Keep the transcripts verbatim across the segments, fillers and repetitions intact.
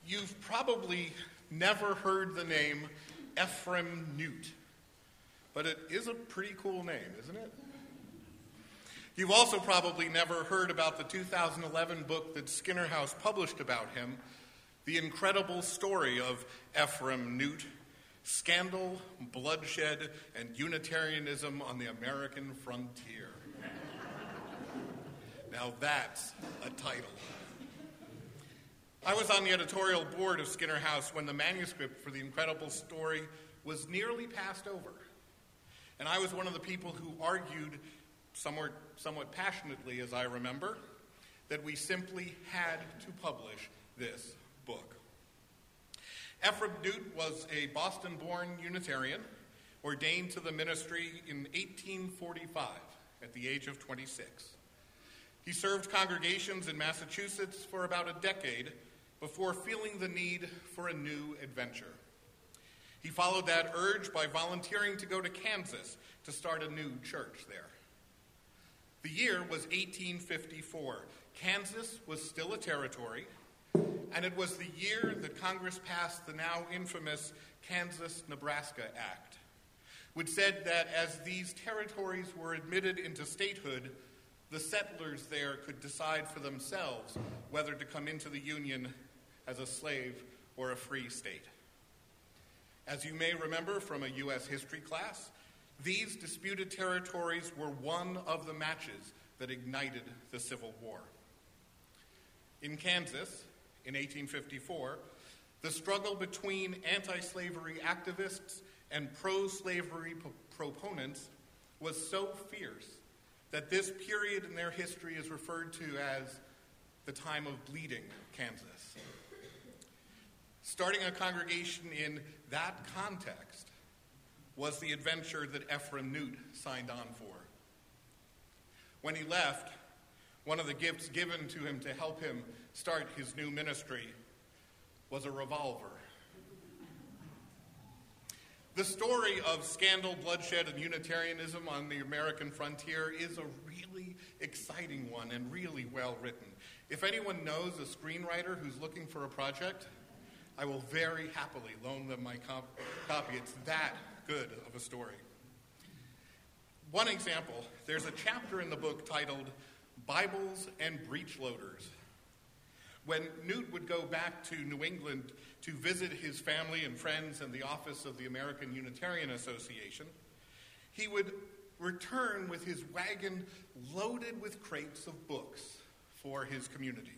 You've probably never heard the name Ephraim Newt, but it is a pretty cool name, isn't it? You've also probably never heard about the two thousand eleven book that Skinner House published about him, The Incredible Story of Ephraim Newt, Scandal, Bloodshed, and Unitarianism on the American Frontier. Now that's a title. I was on the editorial board of Skinner House when the manuscript for The Incredible Story was nearly passed over. And I was one of the people who argued, somewhat, somewhat passionately as I remember, that we simply had to publish this book. Ephraim Newt was a Boston-born Unitarian, ordained to the ministry in eighteen forty-five at the age of twenty-six. He served congregations in Massachusetts for about a decade before feeling the need for a new adventure. He followed that urge by volunteering to go to Kansas to start a new church there. The year was eighteen fifty-four. Kansas was still a territory, and it was the year that Congress passed the now infamous Kansas-Nebraska Act, which said that as these territories were admitted into statehood, the settlers there could decide for themselves whether to come into the Union as a slave or a free state. As you may remember from a U S history class, these disputed territories were one of the matches that ignited the Civil War. In Kansas, in eighteen fifty-four, the struggle between anti-slavery activists and pro-slavery p- proponents was so fierce that this period in their history is referred to as the time of bleeding Kansas. Starting a congregation in that context was the adventure that Ephraim Newt signed on for. When he left, one of the gifts given to him to help him start his new ministry was a revolver. The story of scandal, bloodshed, and Unitarianism on the American frontier is a really exciting one and really well written. If anyone knows a screenwriter who's looking for a project, I will very happily loan them my comp- copy. It's that good of a story. One example, there's a chapter in the book titled Bibles and Breechloaders. When Newt would go back to New England to visit his family and friends and the office of the American Unitarian Association, he would return with his wagon loaded with crates of books for his community.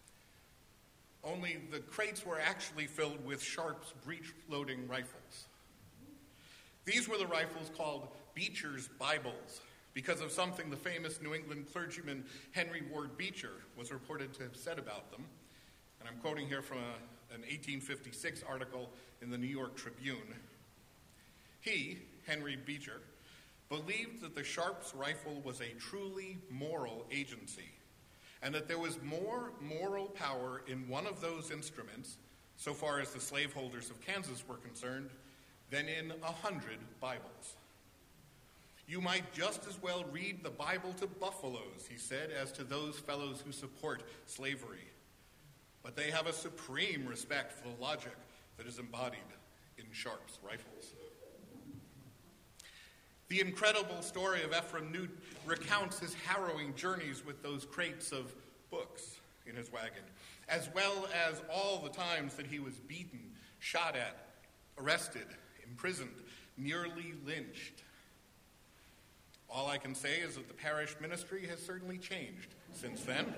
Only the crates were actually filled with Sharp's breech-loading rifles. These were the rifles called Beecher's Bibles because of something the famous New England clergyman Henry Ward Beecher was reported to have said about them. And I'm quoting here from a, an eighteen fifty-six article in the New York Tribune. He, Henry Beecher, believed that the Sharp's rifle was a truly moral agency, and that there was more moral power in one of those instruments, so far as the slaveholders of Kansas were concerned, than in a hundred Bibles. You might just as well read the Bible to buffaloes, he said, as to those fellows who support slavery. But they have a supreme respect for the logic that is embodied in Sharp's rifles. The incredible story of Ephraim Newt recounts his harrowing journeys with those crates of books in his wagon, as well as all the times that he was beaten, shot at, arrested, imprisoned, nearly lynched. All I can say is that the parish ministry has certainly changed since then.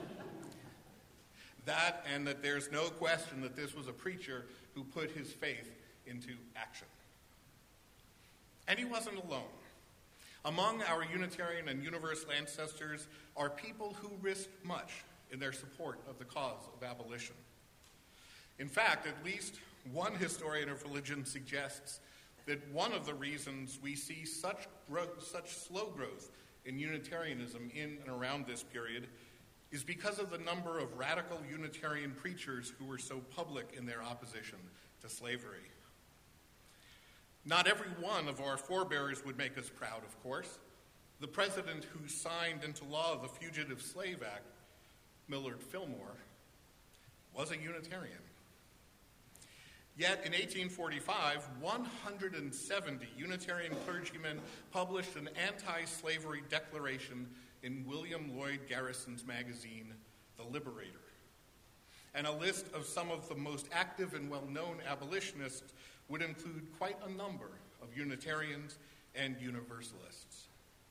That, and that there's no question that this was a preacher who put his faith into action. And he wasn't alone. Among our Unitarian and Universal ancestors are people who risked much in their support of the cause of abolition. In fact, at least one historian of religion suggests that one of the reasons we see such growth, such slow growth in Unitarianism in and around this period is because of the number of radical Unitarian preachers who were so public in their opposition to slavery. Not every one of our forebears would make us proud, of course. The president who signed into law the Fugitive Slave Act, Millard Fillmore, was a Unitarian. Yet in eighteen forty-five, one hundred seventy Unitarian clergymen published an anti-slavery declaration in William Lloyd Garrison's magazine, The Liberator. And a list of some of the most active and well-known abolitionists would include quite a number of Unitarians and Universalists.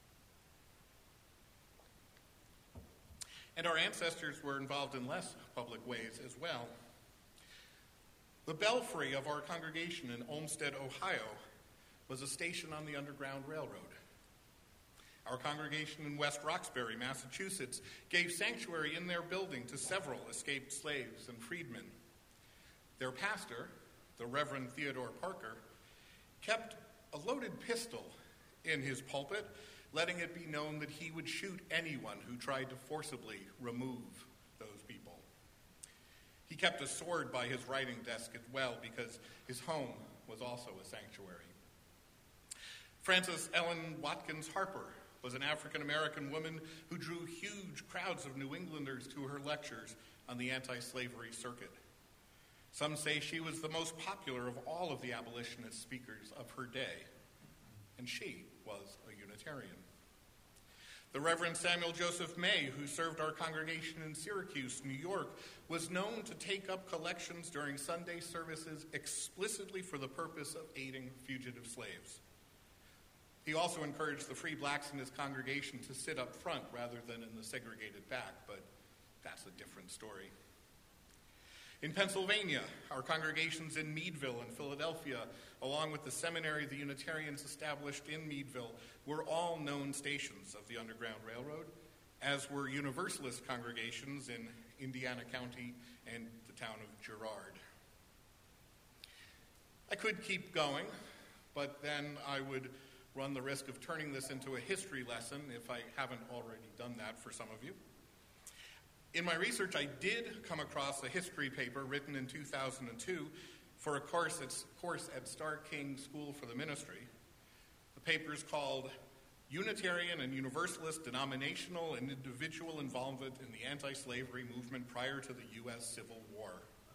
And our ancestors were involved in less public ways as well. The belfry of our congregation in Olmsted, Ohio, was a station on the Underground Railroad. Our congregation in West Roxbury, Massachusetts, gave sanctuary in their building to several escaped slaves and freedmen. Their pastor, the Reverend Theodore Parker, kept a loaded pistol in his pulpit, letting it be known that he would shoot anyone who tried to forcibly remove those people. He kept a sword by his writing desk as well because his home was also a sanctuary. Frances Ellen Watkins Harper was an African-American woman who drew huge crowds of New Englanders to her lectures on the anti-slavery circuit. Some say she was the most popular of all of the abolitionist speakers of her day, and she was a Unitarian. The Reverend Samuel Joseph May, who served our congregation in Syracuse, New York, was known to take up collections during Sunday services explicitly for the purpose of aiding fugitive slaves. He also encouraged the free blacks in his congregation to sit up front rather than in the segregated back, but that's a different story. In Pennsylvania, our congregations in Meadville and Philadelphia, along with the seminary the Unitarians established in Meadville, were all known stations of the Underground Railroad, as were Universalist congregations in Indiana County and the town of Girard. I could keep going, but then I would run the risk of turning this into a history lesson if I haven't already done that for some of you. In my research, I did come across a history paper written in two thousand two for a course at, course at Starr King School for the Ministry. The paper is called Unitarian and Universalist Denominational and Individual Involvement in the Anti-Slavery Movement Prior to the U S Civil War.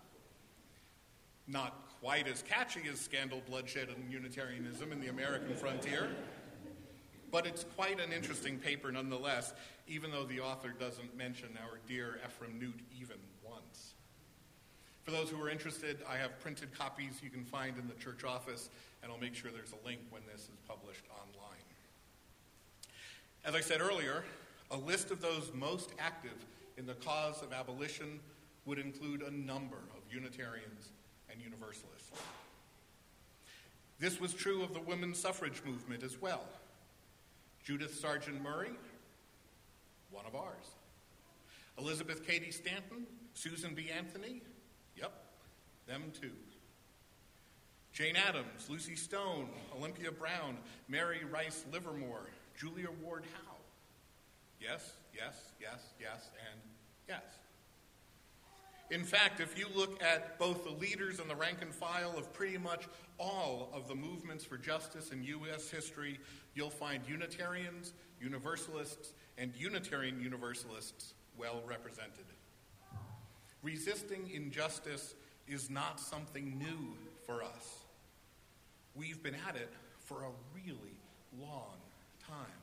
Not quite as catchy as Scandal, Bloodshed, and Unitarianism in the American Frontier, but it's quite an interesting paper nonetheless, even though the author doesn't mention our dear Ephraim Newt even once. For those who are interested, I have printed copies you can find in the church office, and I'll make sure there's a link when this is published online. As I said earlier, a list of those most active in the cause of abolition would include a number of Unitarians and Universalists. This was true of the women's suffrage movement as well. Judith Sargent Murray, one of ours. Elizabeth Cady Stanton, Susan B. Anthony, yep, them too. Jane Addams, Lucy Stone, Olympia Brown, Mary Rice Livermore, Julia Ward Howe. Yes, yes, yes, yes, and yes. In fact, if you look at both the leaders and the rank and file of pretty much all of the movements for justice in U S history, you'll find Unitarians, Universalists, and Unitarian Universalists well represented. Resisting injustice is not something new for us. We've been at it for a really long time.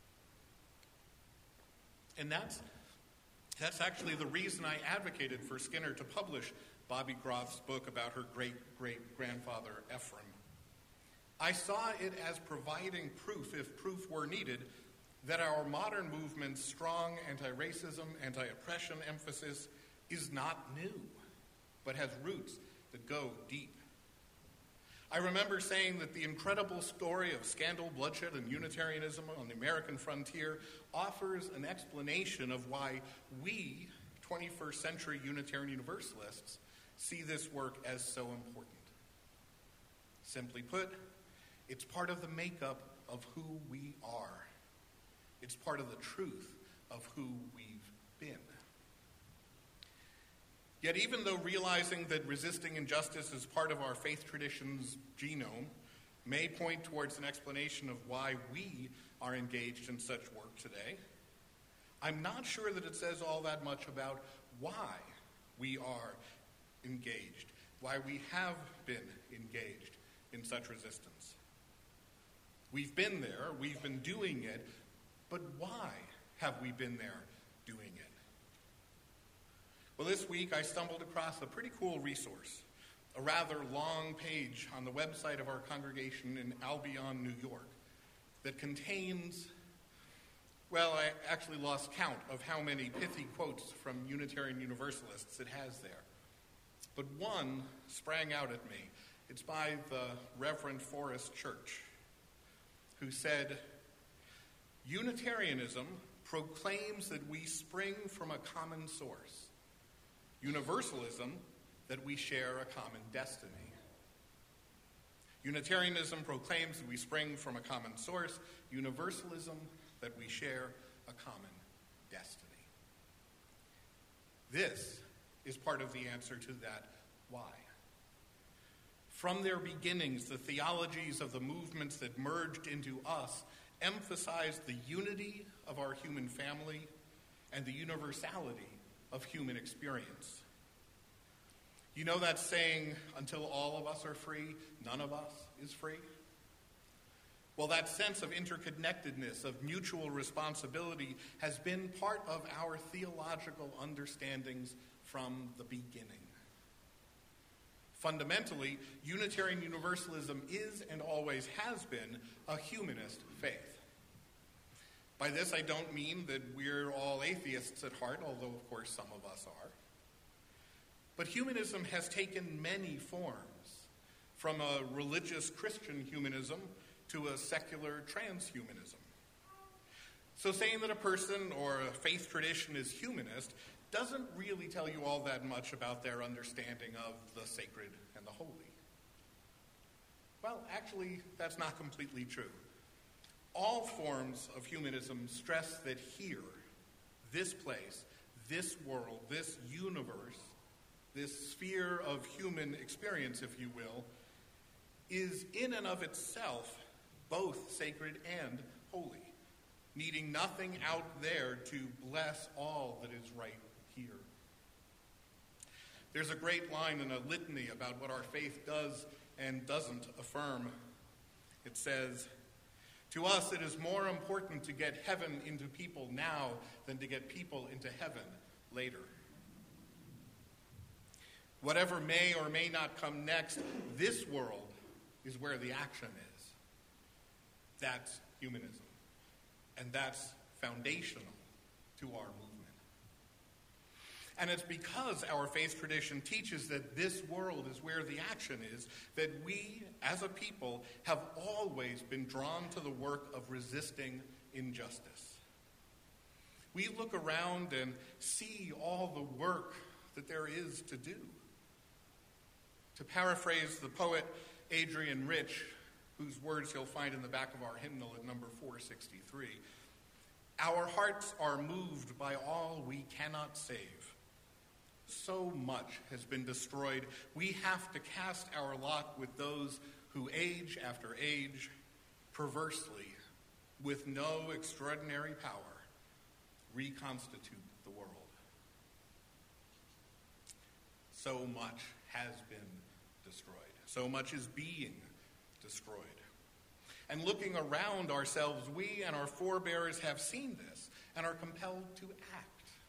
And that's That's actually the reason I advocated for Skinner to publish Bobby Groff's book about her great-great-grandfather Ephraim. I saw it as providing proof, if proof were needed, that our modern movement's strong anti-racism, anti-oppression emphasis is not new, but has roots that go deep. I remember saying that the incredible story of scandal, bloodshed, and Unitarianism on the American frontier offers an explanation of why we, twenty-first century Unitarian Universalists, see this work as so important. Simply put, it's part of the makeup of who we are. It's part of the truth of who we've been. Yet even though realizing that resisting injustice is part of our faith tradition's genome may point towards an explanation of why we are engaged in such work today, I'm not sure that it says all that much about why we are engaged. why we have been engaged in such resistance. We've been there, we've been doing it, but why have we been there doing it? Well, this week I stumbled across a pretty cool resource, a rather long page on the website of our congregation in Albion, New York, that contains, well, I actually lost count of how many pithy quotes from Unitarian Universalists it has there. But one sprang out at me. It's by the Reverend Forrest Church, who said, "Unitarianism proclaims that we spring from a common source. Universalism, that we share a common destiny." Unitarianism proclaims that we spring from a common source. Universalism, that we share a common destiny. This is part of the answer to that why. From their beginnings, the theologies of the movements that merged into us emphasized the unity of our human family and the universality of human experience. You know that saying, until all of us are free, none of us is free? Well, that sense of interconnectedness, of mutual responsibility, has been part of our theological understandings from the beginning. Fundamentally, Unitarian Universalism is and always has been a humanist faith. By this, I don't mean that we're all atheists at heart, although, of course, some of us are. But humanism has taken many forms, from a religious Christian humanism to a secular transhumanism. So saying that a person or a faith tradition is humanist doesn't really tell you all that much about their understanding of the sacred and the holy. Well, actually, that's not completely true. All forms of humanism stress that here, this place, this world, this universe, this sphere of human experience, if you will, is in and of itself both sacred and holy, needing nothing out there to bless all that is right here. There's a great line in a litany about what our faith does and doesn't affirm. It says, "To us it is more important to get heaven into people now than to get people into heaven later." Whatever may or may not come next, this world is where the action is. That's humanism. And that's foundational to our movement. And it's because our faith tradition teaches that this world is where the action is that we, as a people, have always been drawn to the work of resisting injustice. We look around and see all the work that there is to do. To paraphrase the poet Adrian Rich, whose words you'll find in the back of our hymnal at number four sixty-three, "Our hearts are moved by all we cannot save. So much has been destroyed, we have to cast our lot with those who age after age, perversely, with no extraordinary power, reconstitute the world." So much has been destroyed. So much is being destroyed. And looking around ourselves, we and our forebears have seen this and are compelled to act.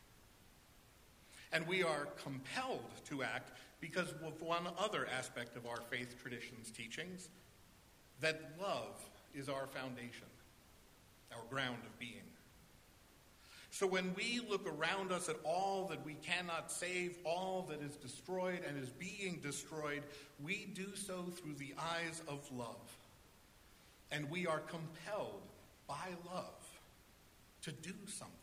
And we are compelled to act because of one other aspect of our faith tradition's teachings, that love is our foundation, our ground of being. So when we look around us at all that we cannot save, all that is destroyed and is being destroyed, we do so through the eyes of love. And we are compelled by love to do something.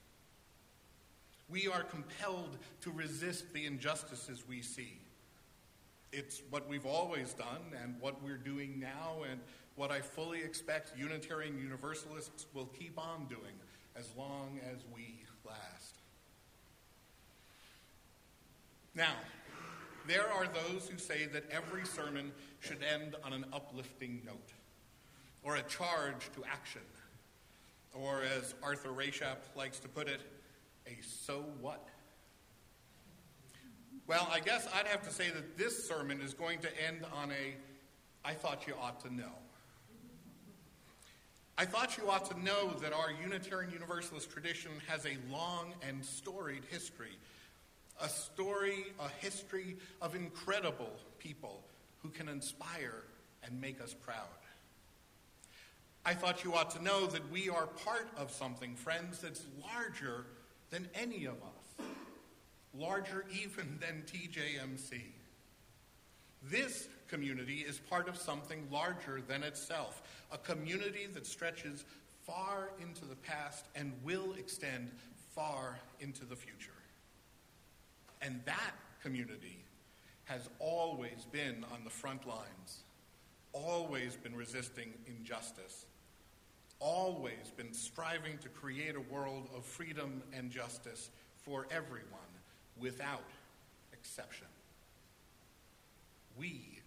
We are compelled to resist the injustices we see. It's what we've always done and what we're doing now and what I fully expect Unitarian Universalists will keep on doing as long as we last. Now, there are those who say that every sermon should end on an uplifting note, or a charge to action, or as Arthur Rashap likes to put it, a so what? Well, I guess I'd have to say that this sermon is going to end on a, I thought you ought to know. I thought you ought to know that our Unitarian Universalist tradition has a long and storied history. A story, a history of incredible people who can inspire and make us proud. I thought you ought to know that we are part of something, friends, that's larger than any of us. Larger even than T J M C. This community is part of something larger than itself, a community that stretches far into the past and will extend far into the future. And that community has always been on the front lines, always been resisting injustice, always been striving to create a world of freedom and justice for everyone, without exception. We